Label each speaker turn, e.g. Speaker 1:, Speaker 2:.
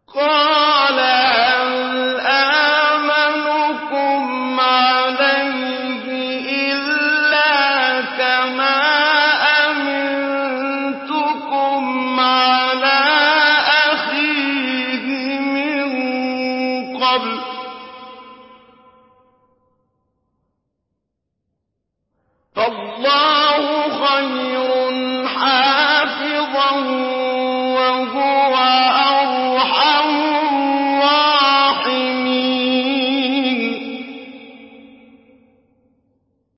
Speaker 1: قَالَ هَلْ آمَنُكُمْ عَلَيْهِ إِلَّا كَمَا أَمِنتُكُمْ عَلَىٰ أَخِيهِ مِن قَبْلُ ۖ